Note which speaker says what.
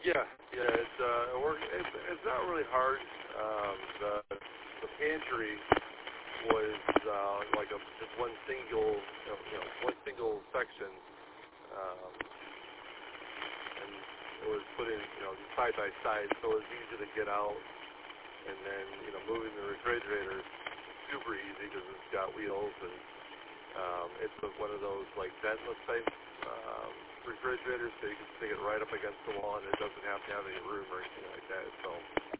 Speaker 1: Yeah, it's not really hard. The pantry was just one single, one single section, and it was put in, side by side, so it was easy to get out. And then, moving the refrigerator is super easy because it's got wheels, and it's one of those like ventless type refrigerators, so you can stick it right up against the wall, and it doesn't have to have any room or anything like that. So